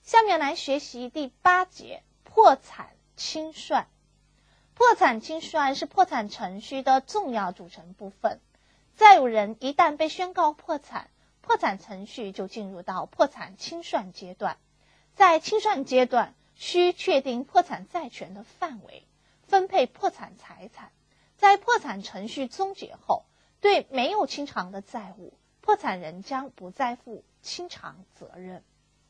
下面来学习第8节破产清算。破产清算是破产程序的重要组成部分。债务人一旦被宣告破产，破产程序就进入到破产清算阶段。在清算阶段，需确定破产债权的范围，分配破产财产。在破产程序终结后，对没有清偿的债务，破产人将不再负清偿责任。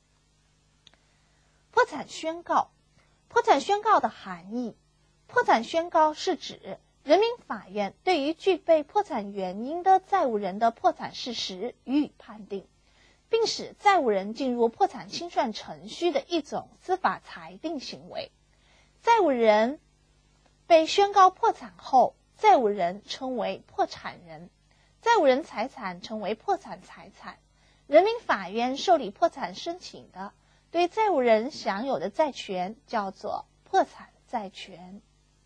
破产宣告。破产宣告的含义。破产宣告是指人民法院对于具备破产原因的债务人的破产事实予以判定，并使债务人进入破产清算程序的一种司法裁定行为。债务人被宣告破产后，债务人称为破产人，债务人财产成为破产财产。人民法院受理破产申请的对债务人享有的债权叫做破产债权。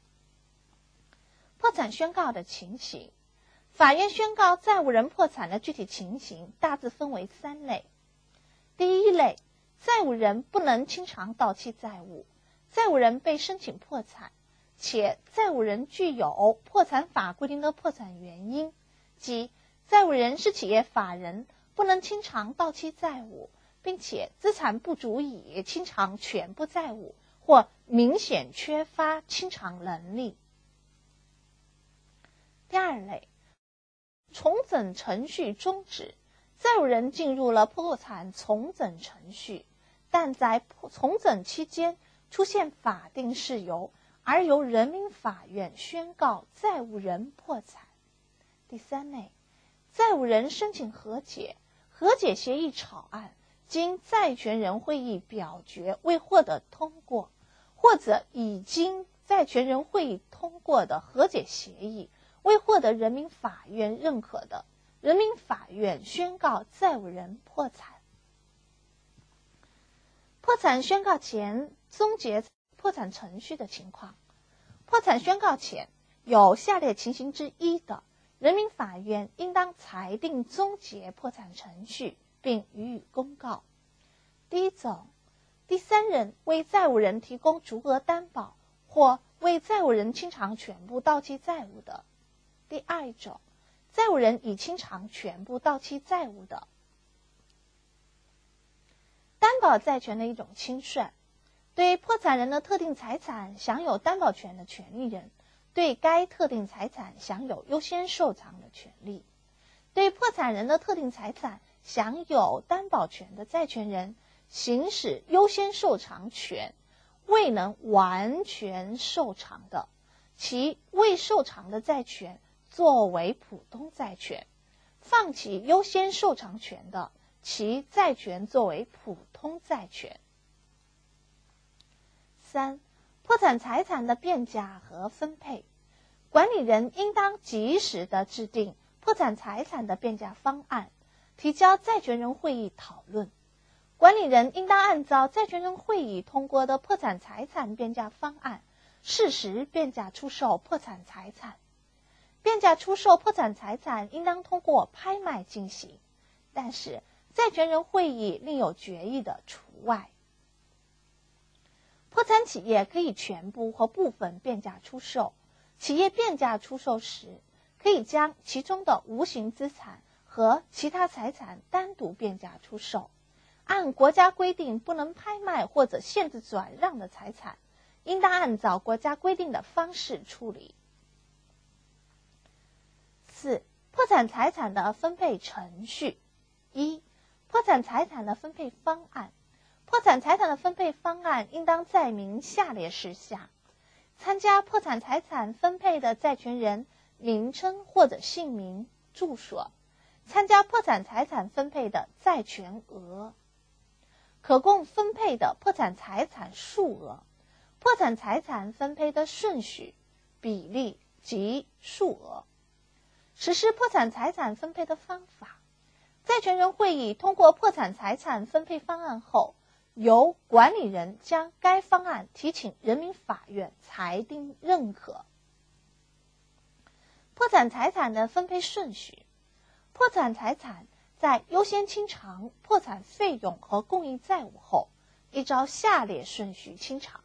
破产宣告的情形。法院宣告债务人破产的具体情形大致分为3类。第一类，债务人不能清偿到期债务，债务人被申请破产，且债务人具有破产法规定的破产原因，即债务人是企业法人，不能清偿到期债务，并且资产不足以清偿全部债务，或明显缺乏清偿能力。第二类，重整程序终止，债务人进入了破产重整程序，但在重整期间出现法定事由，而由人民法院宣告债务人破产。第三类，债务人申请和解，和解协议草案经债权人会议表决未获得通过，或者已经债权人会议通过的和解协议未获得人民法院认可的，人民法院宣告债务人破产。破产宣告前终结破产程序的情况。破产宣告前有下列情形之一的，人民法院应当裁定终结破产程序，并予以公告。第一种，第三人为债务人提供足额担保，或为债务人清偿全部到期债务的。第二种，债务人已清偿全部到期债务的。担保债权的一种清算。对破产人的特定财产享有担保权的权利人，对该特定财产享有优先受偿的权利。对破产人的特定财产享有担保权的债权人行使优先受偿权，未能完全受偿的，其未受偿的债权作为普通债权，放弃优先受偿权的，其债权作为普通债权。3. 破产财产的变价和分配。管理人应当及时地制定破产财产的变价方案，提交债权人会议讨论。管理人应当按照债权人会议通过的破产财产变价方案，适时变价出售破产财产。变价出售破产财产应当通过拍卖进行，但是债权人会议另有决议的除外。破产企业可以全部或部分变价出售，企业变价出售时，可以将其中的无形资产和其他财产单独变价出售。按国家规定不能拍卖或者限制转让的财产，应当按照国家规定的方式处理。4. 破产财产的分配程序。1. 破产财产的分配方案。破产财产的分配方案应当载明下列事项：参加破产财产分配的债权人名称或者姓名、住所；参加破产财产分配的债权额；可供分配的破产财产数额；破产财产分配的顺序、比例及数额；实施破产财产分配的方法。债权人会议通过破产财产分配方案后，由管理人将该方案提请人民法院裁定认可。破产财产的分配顺序。破产财产在优先清偿破产费用和共应债务后， 依照下列顺序清偿：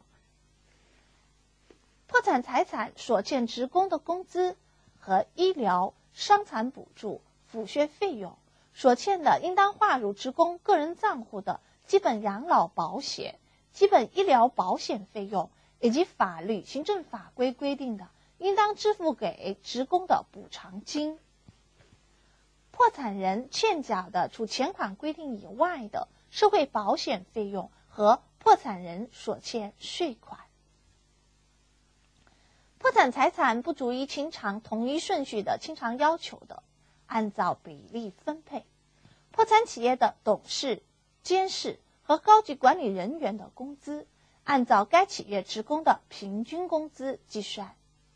破产财产所欠职工的工资和医疗、伤残补助、抚恤费用，所欠的应当划入职工个人账户的基本养老保险、基本医疗保险费用，以及法律、行政法规规定的应当支付给职工的补偿金。破产人欠缴的除前款规定以外的社会保险费用和破产人所欠税款。破产财产不足以清偿同一顺序的清偿要求的，按照比例分配。破产企业的董事、监事和高级管理人员的工资，按照该企业职工的平均工资计算。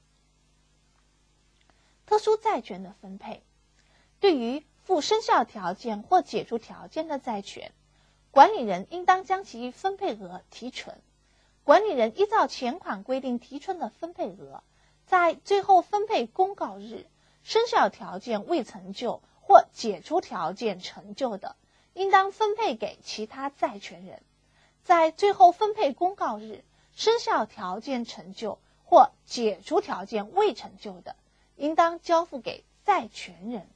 特殊债权的分配，对于附生效条件或解除条件的债权，管理人应当将其分配额提存。管理人依照前款规定提存的分配额，在最后分配公告日，生效条件未成就或解除条件成就的，应当分配给其他债权人；在最后分配公告日，生效条件成就或解除条件未成就的，应当交付给债权人。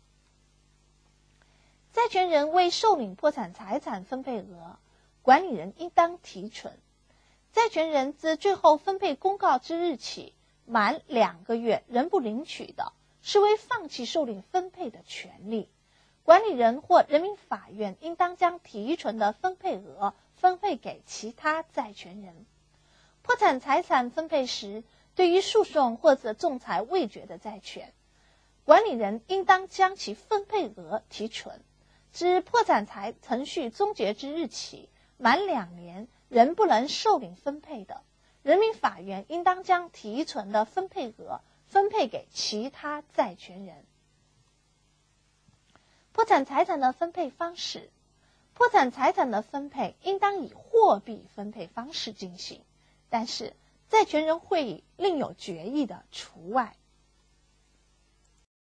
债权人未受领破产财产分配额，管理人应当提存。债权人自最后分配公告之日起满2个月仍不领取的，视为放弃受领分配的权利。管理人或人民法院应当将提存的分配额分配给其他债权人。破产财产分配时，对于诉讼或者仲裁未决的债权，管理人应当将其分配额提存。自破产程序终结之日起满2年仍不能受领分配的，人民法院应当将提存的分配额分配给其他债权人。破产财产的分配方式，破产财产的分配应当以货币分配方式进行，但是债权人会议另有决议的除外。